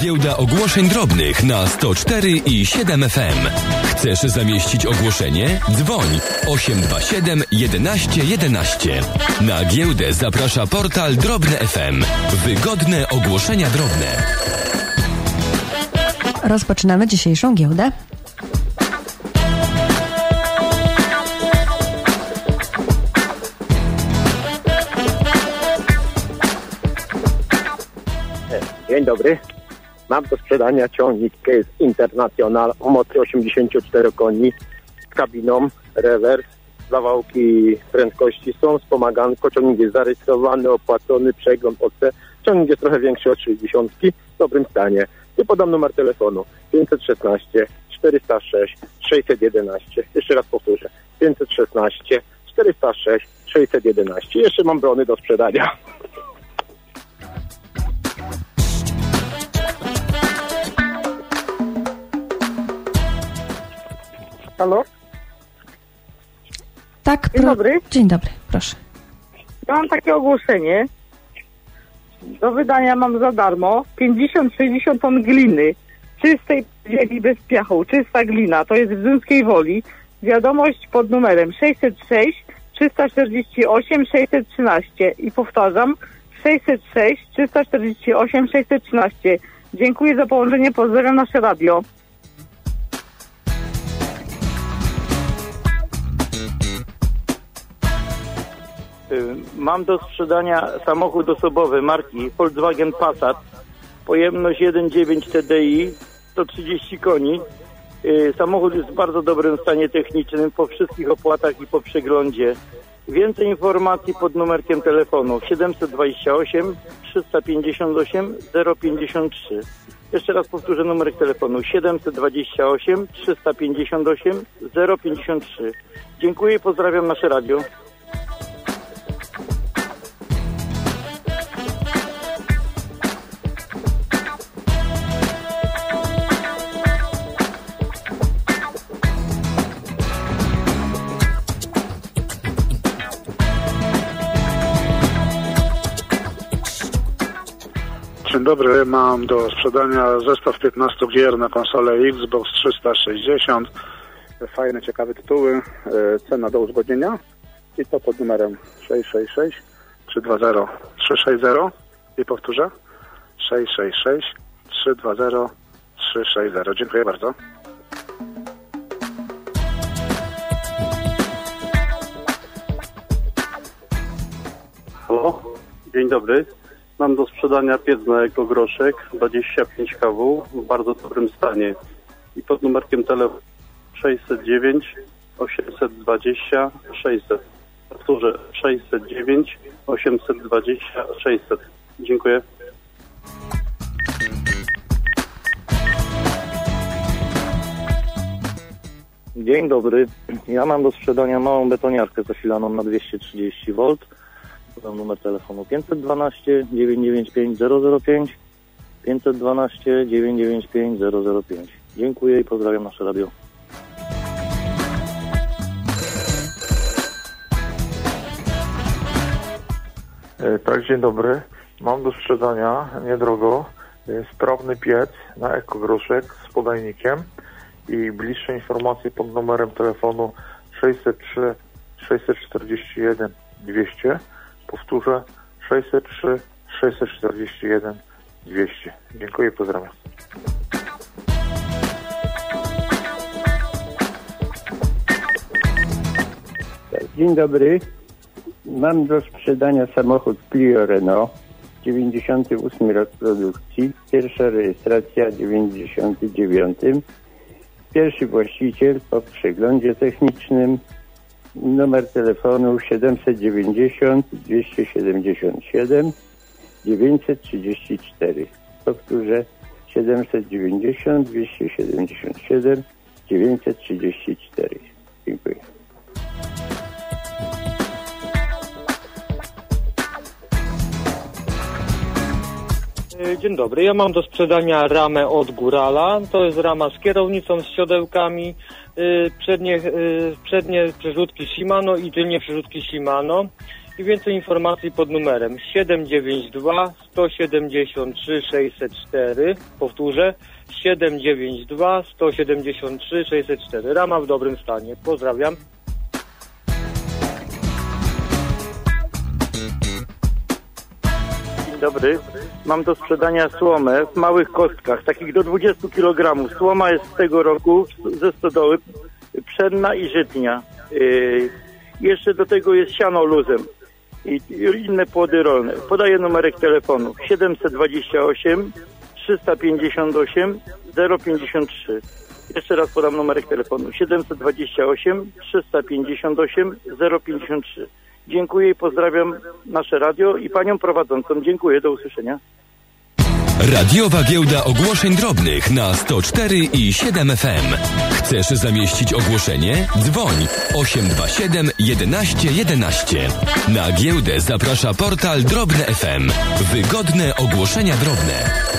Giełda ogłoszeń drobnych na 104 i 7 FM. Chcesz zamieścić ogłoszenie? Dzwoń 827 11 11. Na giełdę zaprasza portal Drobne FM. Wygodne ogłoszenia drobne. Rozpoczynamy dzisiejszą giełdę. Dzień dobry. Mam do sprzedania ciągnik Case International o mocy 84 koni z kabiną, rewers, zawałki prędkości są, wspomaganko, ciągnik jest zarejestrowany, opłacony, przegląd OC. Ciągnik jest trochę większy od 60, w dobrym stanie. I podam numer telefonu 516 406 611. Jeszcze raz powtórzę. 516 406 611. Jeszcze mam brony do sprzedania. Halo? Tak, Dzień dobry. Dzień dobry, proszę. Ja mam takie ogłoszenie. Do wydania mam za darmo 50-60 ton gliny. Czystej ziemi bez piachu. Czysta glina. To jest w Zymskiej Woli. Wiadomość pod numerem 606 348 613. I powtarzam 606 348 613. Dziękuję za połączenie. Pozdrawiam nasze radio. Mam do sprzedania samochód osobowy marki Volkswagen Passat, pojemność 1.9 TDI, 130 koni. Samochód jest w bardzo dobrym stanie technicznym po wszystkich opłatach i po przeglądzie. Więcej informacji pod numerkiem telefonu 728 358 053. Jeszcze raz powtórzę numer telefonu 728 358 053. Dziękuję i pozdrawiam nasze radio. Dzień dobry, mam do sprzedania zestaw 15 gier na konsolę Xbox 360. Fajne, ciekawe tytuły. Cena do uzgodnienia i to pod numerem 666 320 360 i powtórzę 666 320 360. Dziękuję bardzo. Halo, dzień dobry. Mam do sprzedania piec na ekogroszek 25 kW w bardzo dobrym stanie i pod numerkiem telefonu 609 820 600. Powtórzę 609 820 600. Dziękuję. Dzień dobry. Ja mam do sprzedania małą betoniarkę zasilaną na 230 V. Podam numer telefonu 512 995 005 512 995 005. Dziękuję i pozdrawiam nasze radio. Tak, dzień dobry. Mam do sprzedania niedrogo sprawny piec na ekogroszek z podajnikiem i bliższe informacje pod numerem telefonu 603 641 200. Powtórzę 603 641 200. Dziękuję, pozdrawiam. Dzień dobry. Mam do sprzedania samochód Clio Renault, 98 rok produkcji, pierwsza rejestracja w 99. Pierwszy właściciel po przeglądzie technicznym. Numer telefonu 790 277 934. Powtórzę 790 277 934. Dziękuję. Dzień dobry, ja mam do sprzedania ramę od Górala. To jest rama z kierownicą, z siodełkami, przednie przerzutki Shimano i tylnie przerzutki Shimano. i więcej informacji pod numerem 792 173 604. Powtórzę, 792 173 604. Rama w dobrym stanie. Pozdrawiam. Dzień dobry. Mam do sprzedania słomę w małych kostkach, takich do 20 kg. Słoma jest z tego roku ze stodoły, pszenna i żytnia. Jeszcze do tego jest siano luzem i inne płody rolne. Podaję numerek telefonu 728 358 053. Jeszcze raz podam numerek telefonu 728 358 053. Dziękuję i pozdrawiam nasze radio i panią prowadzącą. Dziękuję, do usłyszenia. Radiowa giełda ogłoszeń drobnych na 104 i 7 FM. Chcesz zamieścić ogłoszenie? Dzwoń 827 11 11. Na giełdę zaprasza portal Drobne FM. Wygodne ogłoszenia drobne.